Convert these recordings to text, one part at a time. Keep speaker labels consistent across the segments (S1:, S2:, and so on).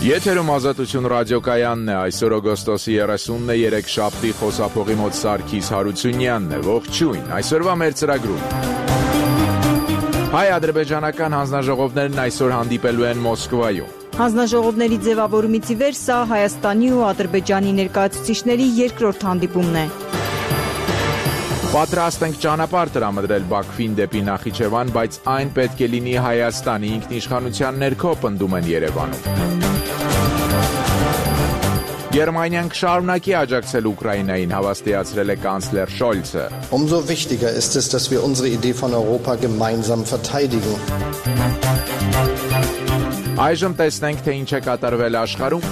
S1: Եթերում Ազատություն ռադիոկայանն է, այսօր օգոստոսի 30-ն է, երեքշաբթի, խոսափողի մոտ Սարգիս Հարությունյանն է, ողջույն, այսօրվա մեր ծրագրում։ Հայ-ադրբեջանական հանձնաժողովներն այսօր հանդիպելու են Մոսկվայում։
S2: Հանձնաժողովների ձևավորումից ի վեր սա Հայաստանի ու Ադրբեջանի ներկայացուցիչների երկրորդ հանդիպումն է։
S1: Պատրաստ ենք ճանապարհ տրամադրել Բաքվին դեպի Նախիջևան, բայց այն պետք է լինի Հայաստանի ինքնիշխանության ներքո, պնդում են Երևանում։ Գերմանիան կշարունակի աջակցել Ուկրաինային, հավաստիացրել է կանցլեր Շոլցը։
S3: Umso wichtiger ist es, dass wir unsere Idee von Europa gemeinsam verteidigen.
S1: Այժմ տեսնենք, թե ինչ է կատարվել աշխարհում։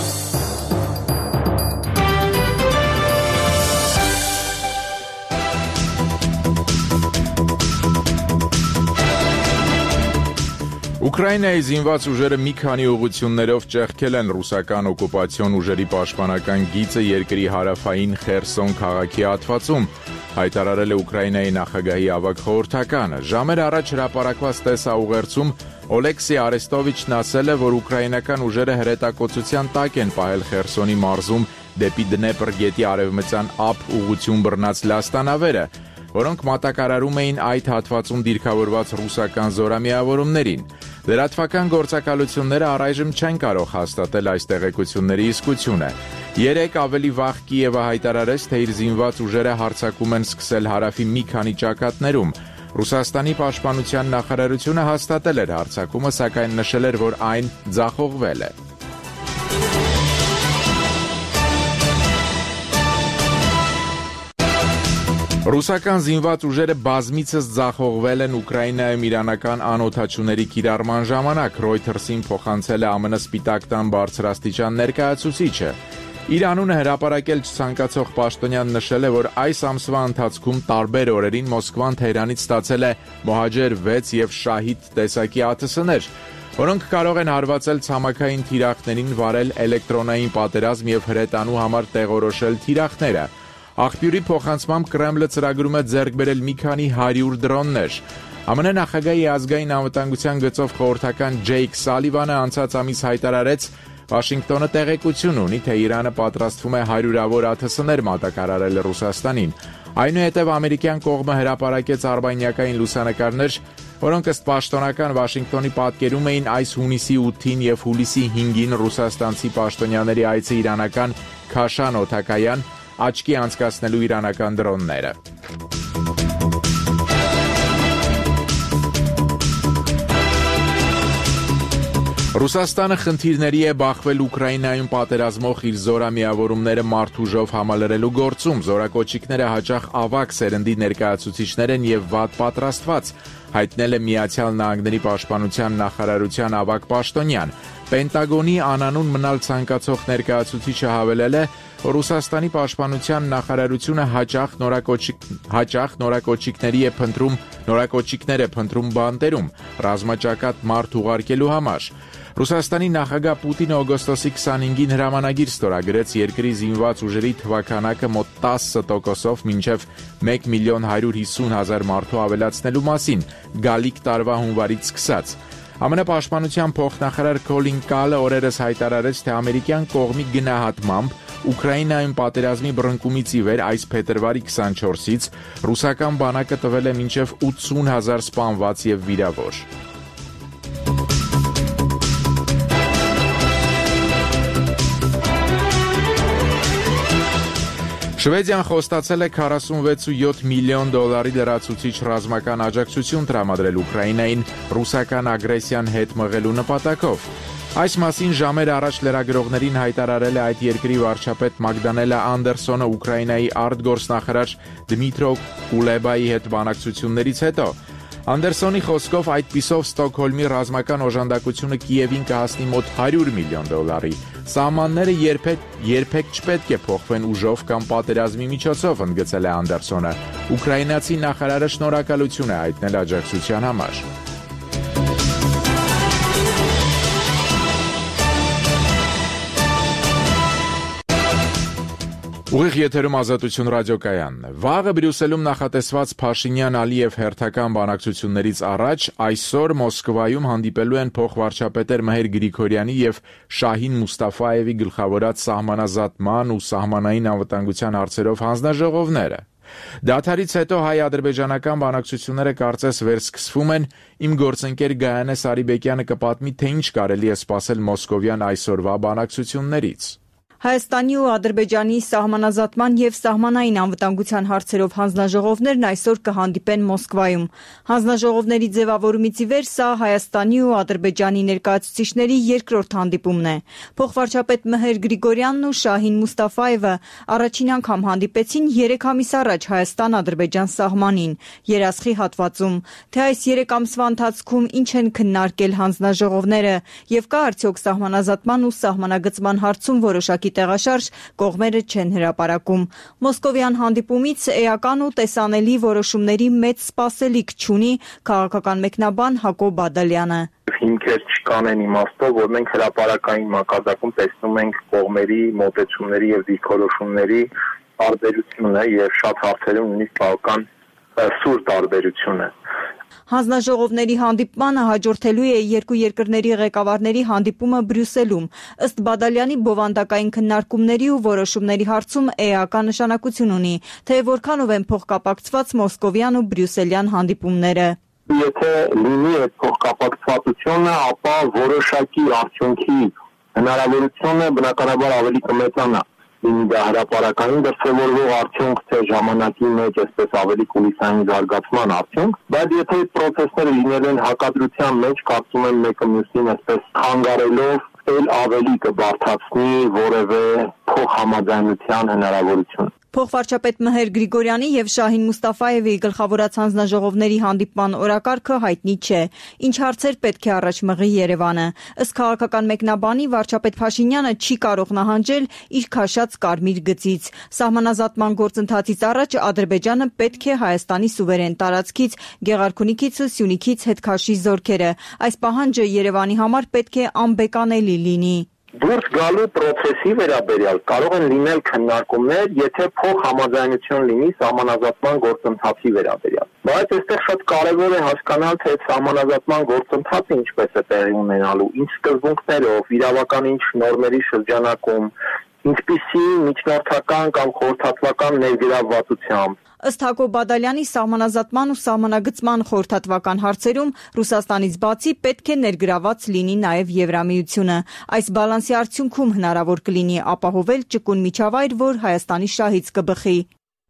S1: Ուկրաինայի զինված ուժերը մի քանի ուղղություններով ճեղքել են ռուսական օկուպացիոն ուժերի պաշտպանական գիծը երկրի հարավային Խերսոն քաղաքի հատվածում, հայտարարել է Ուկրաինայի նախագահի ավագ խորհրդականը։ Ժամեր առաջ հրապարակված տեսաուղերձում Օլեքսի Արեստովիչն ասել է, որ ուկրաինական ուժերը հրետակոծության տակ են պահել Խերսոնի մարզում դեպի Դնեպր գետի արևմտյան ափ ուղղություն բռնած լաստանավերը, որոնք մատակարարում էին այդ հատվածում դիրքավորված ռուսական զորամիավորումներին։ Լրատվական գործակալությունները առայժմ չեն կարող հաստատել այս տեղեկությունների իսկությունը։ Երեկ ավելի վաղ Կիևը հայտարարեց, թե իր զինված ուժերը հարձակում են սկսել հարավի մի քանի ճակատներում։ Ռուսաստանի պաշտպանության նախարարությունը հաստատել էր հարձակումը, սակայն նշել էր, որ այն ձախողվել է։ Ռուսական զինված ուժերը բազմիցս ձախողվել են Ուկրաինայում իրանական անօդաչուների կիրառման ժամանակ, Reuters-ին փոխանցել է ԱՄՆ Սպիտակ տան բարձրաստիճան ներկայացուցիչը։ Իր անունը հրապարակել չցանկացող պաշտոնյան նշել է, որ այս ամսվա ընթացքում տարբեր օրերին Մոսկվան Թեհրանից ստացել է Մոհաջեր 6 եւ Շահիդ տեսակի ԱԹՍ-ներ, որոնք կարող են հարվածել ցամաքային թիրախներին, վարել էլեկտրոնային պատերազմ եւ հրետանու համար տեղորոշել թիրախները։ Աղբյուրի փոխանցմամբ Կրեմլը ծրագրում է ձեռք բերել մի քանի 100 դրոններ։ ԱՄՆ նախագահի ազգային անվտանգության գծով խորհրդական Ջեյք Սալիվանը անցած ամիս հայտարարեց, Վաշինգտոնը տեղեկություն ունի, թե Իրանը պատրաստվում է հարյուրավոր ԱԹՍ-ներ մատակարարել Ռուսաստանին։ Այնուհետև ամերիկյան կողմը հրապարակեց արբանյակային լուսանկարներ, որոնք ըստ պաշտոնական Վաշինգտոնի պատկերում էին այս հունիսի 8-ին եւ հուլիսի 5-ին ռուսաստանցի պաշտոնյաների այցը իրանական Քաշան օդակայան աչքի անցկացնելու իրանական դրոնները։ Ռուսաստանը խնդիրների է բախվել Ուկրաինայում պատերազմող իր զորամիավորումները մարդուժով համալրելու գործում։ Զորակոչիկները հաճախ ավագ սերնդի ներկայացուցիչներ են եւ վատ պատրաստված, հայտնել է Միացյալ Նահանգների պաշտպանության նախարարության ավագ պաշտոնյան։ Պենտագոնի անանուն մնալ ցանկացող ներկայացուցիչը հավելել է, որ Ռուսաստանի պաշտպանության նախարարությունը հաճախ նորակոչիկներ է փնտրում բանտերում, ռազմաճակատ մարդ ուղարկելու համար։ Ռուսաստանի նախագահ Պուտինը օգոստոսի 25-ին հրամանագիր ստորագրեց երկրի զինված ուժերի թվաքանակը մոտ 10%-ով մինչև 1.150.000 մարդու ավելացնելու մասին, գալիք տարվա հունվարից սկսած։ ԱՄՆ պաշտպանության փոխնախարար Քոլին Կալը օրերս հայտարարեց, թե ամերիկյան կողմի գնահատմամբ Ուկրաինայում պատերազմի բռնկումից ի վեր այս փետրվարի 24-ից ռուսական բանակը տվել է մինչև 80,000 սպանված եւ վիրավոր։ Շվեդիան խոստացել է 46.7 միլիոն դոլարի լրացուցիչ ռազմական աջակցություն տրամադրել Ուկրաինային ռուսական ագրեսիան հետ մղելու նպատակով։ Այս մասին ժամեր առաջ լրագրողներին հայտարարել է այդ երկրի վարչապետ Մագդանելա Անդերսոնը Ուկրաինայի արտգործնախարար Դմիտրո Կուլեբայի հետ բանակցություններից հետո։ Անդերսոնի խոսքով այդպիսով Ստոկհոլմի ռազմական օժանդակությունը Կիևին կհասնի մոտ 100 միլիոն դոլարի։ Սահմանները երբեք չպետք է փոխվեն ուժով կամ պատերազմի միջոցով, ընդգծել է Անդերսոնը։ Ուկրաինացի նախարարը շնորհակալություն է հայտնել աջակցության համար։ Ուղիղ եթերում Ազատություն ռադիոկայանն է։ Վաղը Բրյուսելում նախատեսված Փաշինյան-Ալիև հերթական բանակցություններից առաջ այսօր Մոսկվայում հանդիպելու են փոխվարչապետեր Մհեր Գրիգորյանի եւ Շահին Մուստաֆայևի գլխավորած սահմանազատման ու սահմանային անվտանգության հարցերով հանձնաժողովները։ Դադարից հետո հայ-ադրբեջանական բանակցությունները կարծես վերսկսվում են, իմ գործընկեր Գայանե Սարիբեկյանը կպատմի, թե ինչ կարելի է սպասել մոսկովյան այսօրվա բանակցություններից։
S2: Հայաստանի ու Ադրբեջանի սահմանազատման եւ սահմանային անվտանգության հարցերով հանձնաժողովներն այսօր կհանդիպեն Մոսկվայում։ Հանձնաժողովների ձևավորումից ի վեր սա Հայաստանի ու Ադրբեջանի ներկայացուցիչների երկրորդ հանդիպումն է։ Փոխվարչապետ Մհեր Գրիգորյանն ու Շահին Մուստաֆայևը առաջին անգամ հանդիպեցին 3 ամիս առաջ Հայաստան-Ադրբեջան սահմանին, Երասխի հատվածում։ Թե այս 3 ամսվա ընթացքում ինչ են քննարկել հանձնաժողովները եւ կա արդյոք սահմանազատման ու սահմանագծման հարցում որոշակի տեղաշարժ, կողմերը չեն հրապարակում։ Մոսկովյան հանդիպումից էական ու տեսանելի որոշումների մեծ սպասելիք չունի քաղաքական մեկնաբան Հակոբ Բադալյանը։
S4: Հիմքեր չկան այն իմաստով, որ մենք հրապարակային մակարդակում տեսնում ենք կողմերի մոտեցումների եւ դիրքորոշումների տարբերությունը եւ շատ հարցերում նույնիսկ բավական սուր տարբերությունը։
S2: Հանձնաժողովների հանդիպմանը հաջորդելու է երկու երկրների ղեկավարների հանդիպումը Բրյուսելում։ Ըստ Բադալյանի բովանդակային քննարկումների ու որոշումների հարցում էական նշանակություն ունի, թե որքանով են փոխկապակցված մոսկովյան ու բրյուսելյան հանդիպումները։
S4: Եթե լինի այդ փոխկապակցվածությունը, ապա որոշակի արդյունքի հնարավորությունը բնականաբար ավելի կմեծանա։ Դա հրապարակային դրսևորվող արդյունք, թե ժամանակի մեջ այսպես ավելի կուլիսային զարգացման արդյունք, բայց եթե այդ պրոցեսները լինել են հակադրության մեջ, կարծում եմ մեկը մյուսին այսպես խանգարելով էլ ավելի կբարդացնի որևէ փոխհամաձայնության հնարավորություն։
S2: Փոխվարչապետ Մհեր Գրիգորյանի եւ Շահին Մուստաֆայևի գլխավորած հանձնաժողովների հանդիպման օրակարգը հայտնի չէ։ Ինչ հարցեր պետք է առաջ մղի Երևանը։ Ըստ քաղաքական մեկնաբանի վարչապետ Փաշինյանը չի կարող նահանջել իր քաշած կարմիր գծից։ Սահմանազատման գործընթացից առաջ Ադրբեջանը պետք է Հայաստանի սուվերեն տարածքից, Գեղարքունիքից ու Սյունիքից հետ քաշի զորքերը։ Այս պահանջը Երևանի համար պետք է անբեկանելի լինի։
S4: Դուրս գալու process-ի վերաբերյալ կարող են լինել քննարկումներ, եթե փոխհամաձայնություն լինի սահմանազատման գործընթացի վերաբերյալ։ Բայց այստեղ շատ կարևոր է հասկանալ, թե սահմանազատման գործընթացը ինչպես է տեղի ունենալու, ինչ սկզբունքներով, իրավական ինչ նորմերի շրջանակում, ինչպիսի միջնորդական կամ խորհրդատվական ներգրավվածությամբ։
S2: Ըստ Հակոբ Բադալյանի սահմանազատման ու սահմանագծման խորհրդատվական հարցերում Ռուսաստանից բացի պետք է ներգրաված լինի նաև Եվրամիությունը։ Այս բալանսի արդյունքում հնարավոր կլինի ապահովել ճկուն միջավայր, որ Հայաստանի շահից կբխի։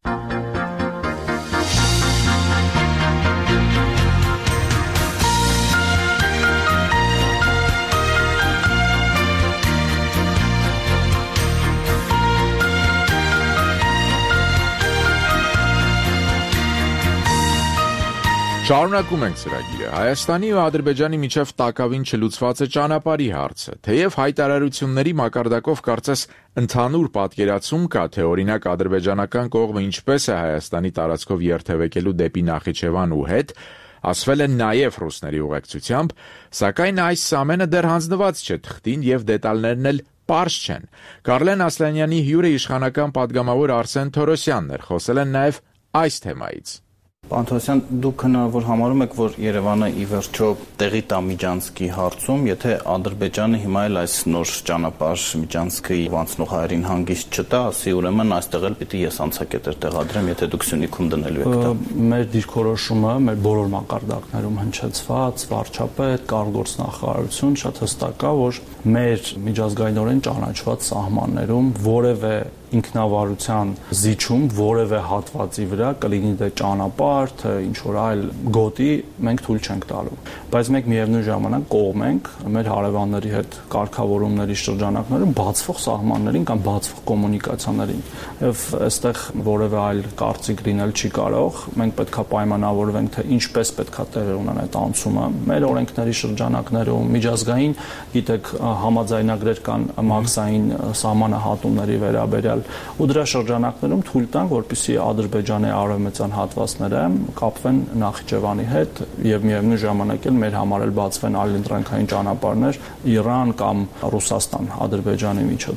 S1: Շարունակում ենք ծրագիրը։ Հայաստանի ու Ադրբեջանի միջև տակավին չլուծված է ճանապարհի հարցը։ Թեև հայտարարությունների մակարդակով կարծես ընդհանուր պատկերացում կա, թե օրինակ ադրբեջանական կողմը ինչպես է Հայաստանի տարածքով երթևեկելու դեպի Նախիջևան ու հետ, ասվել է նաև ռուսների ուղեկցությամբ, սակայն այս ամենը դեռ հանձնված չէ թղթին եւ դետալներն էլ պարզ չեն։ Կարլեն Ասլանյանի հյուրը իշխանական падգամավոր Արսեն Թորոսյանն էր, խոսել են նաև այս թեմայից։
S5: Պարոն Թորոսյան, դուք հնարավոր համարում եք, որ Երևանը ի վերջո տեղի տա Միջանցքի հարցում, եթե Ադրբեջանը հիմա էլ այս նոր ճանապարհ Միջանցքի անցնող հայերին հանգիստ չտա, ասի ուրեմն այստեղ էլ պիտի ես անցակետեր տեղադրեմ, եթե դուք Սյունիքում դնելու եք դա։
S6: Մեր դիրքորոշումը մեր բոլոր մակարդակներում հնչեցված, վարչապետ, կարգգործնախարարություն շատ հստակ է, որ մեր միջազգայինորեն ճանաչված սահմաններում որևէ ինքնավարության զիջում որևէ հատվածի վրա կլինի դե ճանապարհ, թե ինչ որ այլ գոտի մենք թույլ չենք տալու։ Բայց մենք միևնույն ժամանակ կողմ ենք մեր հարևանների հետ կարգավորումների շրջանակներում բացվող սահմաններին կամ բացվող կոմունիկացիաներին։ Եվ այստեղ որևէ այլ կարծիք լինել չի կարող։ Մենք պետքա պայմանավորվենք, թե ինչպես պետքա տեղի ունենա այդ անցումը մեր օրենքների շրջանակներում, միջազգային, գիտեք, համաձայնագրեր կան մաքսային սահմանահատումների վերաբերյալ ու դրա շրջանակներում թույլ տանք, որպեսզի Ադրբեջանի արևմտյան հատվածները կապվեն Նախիջևանի հետ եւ միևնույն ժամանակ էլ մեր համար էլ բացվեն այլ ընտրանքային ճանապարհներ Իրան կամ Ռուսաստան Ադրբեջանի միջոցով։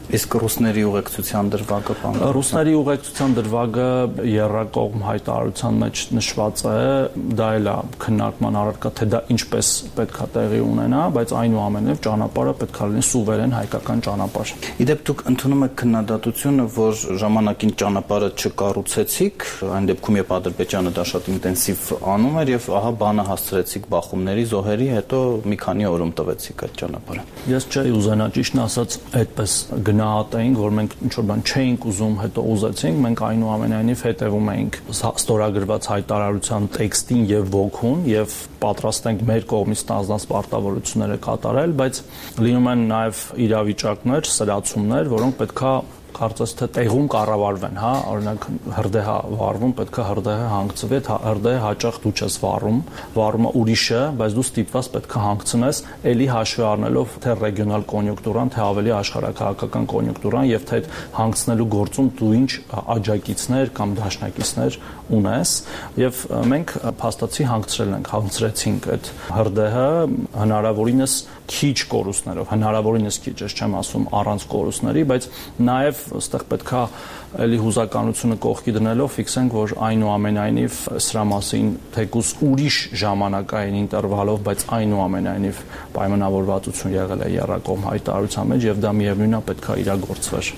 S5: Իսկ ռուսների ուղեկցության դրվագը բան։
S6: Ռուսների ուղեկցության դրվագը երրակողմ հայտարարության մեջ նշված է, դա էլ է քննարկման առարկա, թե դա ինչպես պետք է տեղի ունենա, բայց այնուամենայնիվ ճանապարհը պետք է լինի սուվերեն հայկական ճանապարհ։
S5: Իդեպ դուք ընդունում եք քննադատությունը, որ ժամանակին ճանապարհը չկառուցեցիք, այն դեպքում երբ Ադրբեջանը դա շատ ինտենսիվ անում էր եւ ահա բանը հասցրեցիք բախումների, զոհերի, հետո մի քանի օրում տվեցիք այդ ճանապարհը։
S6: Ես չէի ուզենա ճիշտն ասած այդպես գնահատեինք, որ մենք ինչ որ բան չէինք ուզում, հետո ուզեցինք, մենք այնուամենայնիվ հետևում էինք ստորագրված հայտարարության տեքստին եւ ոգուն եւ պատրաստ ենք մեր կողմից ստանձնած պարտավորությունները կատարել, բայց լինում են նաեւ իրավիճակներ, սրացումներ, որոնք պետքա կարծես թե տեղում կառավարվեն, հա, օրինակ հրդեհ վառվում, պետք է հրդեհը հանգցվի, հրդեհը հաճախ դու չես վառումը ուրիշը, բայց դու ստիպված պետք է հանգցնես, ելի հաշվի առնելով թե ռեգիոնալ կոնյունկտուրան, թե ավելի աշխարհակահաղական կոնյունկտուրան եւ թե այդ հանգցնելու գործում դու ինչ աջակիցներ կամ դաշնակիցներ ունես եւ մենք փաստացի հանգցրեցինք այդ հրդեհը հնարավորինս քիչ կորուստներով, հնարավորինս քիչ, ես չեմ ասում առանց կորուստների, բայց նաեւ այստեղ պետքա էլի հուզականությունը կողքի դնելով ֆիքսենք, որ այնուամենայնիվ սրա մասին թեկուզ ուրիշ ժամանակային ինտերվալով, բայց այնուամենայնիվ պայմանավորվածություն եղել է երրակողմ հայտարարության մեջ եւ դա միևնույնն է պետքա իրագործվեր։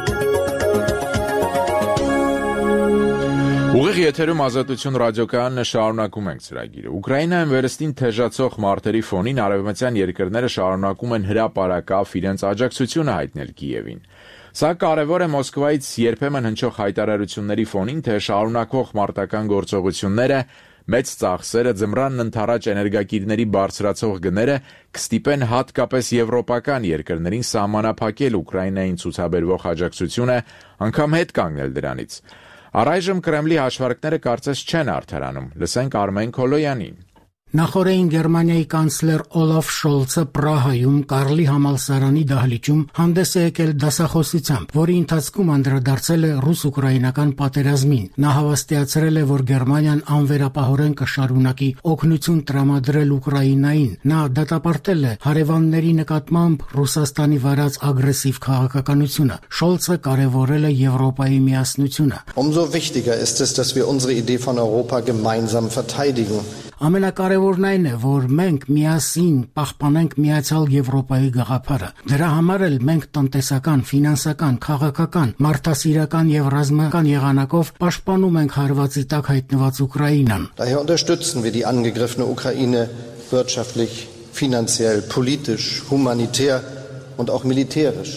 S1: Ուղիղ եթերում Ազատություն ռադիոկայանն շարունակում ենք ծրագիրը։ Ուկրաինայում վերստին թեժացող մարտերի ֆոնին արևմտյան երկրները շարունակում են հրապարակավ իրենց աջակցությունը հայտնել Կիևին։ Սա կարևոր է Մոսկվայից երբեմն հնչող հայտարարությունների ֆոնին, թե շարունակվող մարտական գործողությունները, մեծ ծախսերը, ձմռանն ընդառաջ էներգակիրների բարձրացող գները կստիպեն հատկապես եվրոպական երկրներին սահմանափակել Ուկրաինային ցուցաբերվող աջակցությունը, անգամ հետ կանգնել դրանից։ Առայժմ Կրեմլի հաշվարկները կարծես չեն արդարանում։ Լսենք Արմեն Քոլոյանին։
S7: Նախորդին Գերմանիայի կանցլեր Օլաֆ Շոլցը Պրահայում Կարլի համալսարանի դահլիճում հանդես է եկել դասախոսությամբ, որի ընթացքում անդրադարձել է ռուս-ուկրաինական պատերազմին։ Նա հավաստիացրել է, որ Գերմանիան անվերապահորեն կշարունակի օգնություն տրամադրել Ուկրաինային։ Նա դատապարտել է հարևանների նկատմամբ Ռուսաստանի վարած ագրեսիվ քաղաքականությունը։ Շոլցը կարևորել է Եվրոպայի միասնությունը։
S3: Umso wichtiger ist es, dass wir unsere Idee von Europa gemeinsam verteidigen.
S7: Ամենակարևորն այն է, որ մենք միասին պահպանենք Միացյալ Եվրոպայի գաղափարը։ Դրա համար էլ մենք տնտեսական, ֆինանսական, քաղաքական, մարդասիրական եւ ռազմական եղանակով պաշտպանում ենք հարվածի տակ հայտնված Ուկրաինան։
S3: Daher unterstützen wir die angegriffene Ukraine wirtschaftlich, finanziell, politisch, humanitär und auch militärisch.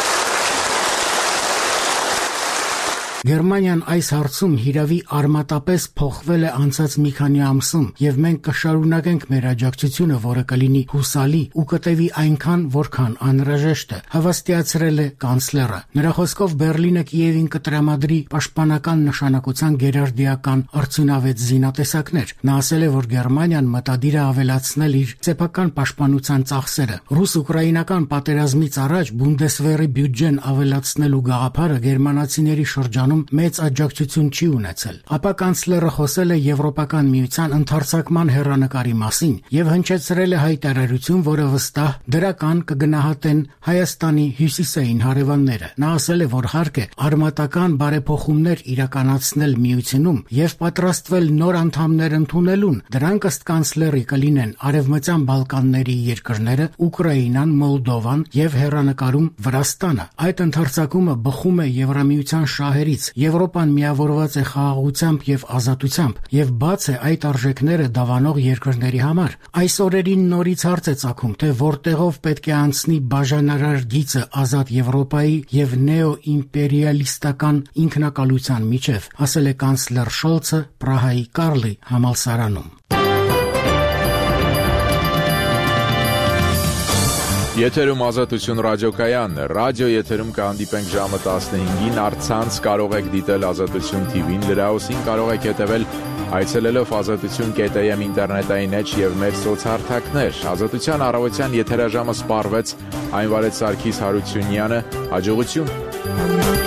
S7: Գերմանիան այս հարցում հիրավի արմատապես փոխվել է անցած մի քանի ամսում, եւ մենք կշարունակենք մեր աջակցությունը, որը կլինի հուսալի ու կտևի այնքան, որքան անհրաժեշտ է, հավաստիացրել է կանցլերը։ Նրա խոսքով Բերլինը Կիևին կտրամադրի պաշտպանական նշանակության գերարդիական արդյունավետ զինատեսակներ։ Նա ասել է, որ Գերմանիան մտադիր է ավելացնել իր սեփական պաշտպանության ծախսերը։ Ռուս-ուկրաինական պատերազմից առաջ Բունդեսվերի բյուջեն ավելացնելու գաղափարը գերմանացիների շրջանում մեծ աջակցություն չի ունեցել։ Ապա կանցլերը խոսել է Եվրոպական միության ընդարձակման հեռանկարի մասին եւ հնչեցրել է հայտարարություն, որը վստահ դրական կգնահատեն Հայաստանի հյուսիսային հարևանները։ Նա ասել է, որ հարկ է արմատական բարեփոխումներ իրականացնել միությունում եւ պատրաստվել նոր անդամներ ընդունելուն։ Դրանք ըստ կանցլերի կլինեն Արևմտյան Բալկանների երկրները, Ուկրաինան, Մոլդովան եւ հեռանկարում Վրաստանը։ Այդ ընդարձակումը բխում է Եվրամիության շահերից։ Եվրոպան միավորված է խաղաղությամբ եւ ազատությամբ եւ բաց է այդ արժեքները դավանող երկրների համար։ Այս օրերին նորից հարց է ծագում, թե որտեղով պետք է անցնի բաժանարար գիծը ազատ Եվրոպայի եւ նեոիմպերիալիստական ինքնակալության միջև, ասել է կանցլեր Շոլցը Պրահայի Կարլի համալսարանում։
S1: Եթերում Ազատություն ռադիոկայանն է։ Ռադիո եթերում կհանդիպենք ժամը 15-ին, առցանց կարող եք դիտել Ազատություն TV-ին, լրահոսին կարող եք հետևել այցելելով azatutyon.am ինտերնետային էջ եւ մեր սոցհարթակներ։ Ազատության առավոտյան եթերաժամը սպառվեց, այն վարեց Սարգիս Հարությունյանը, հաջողություն։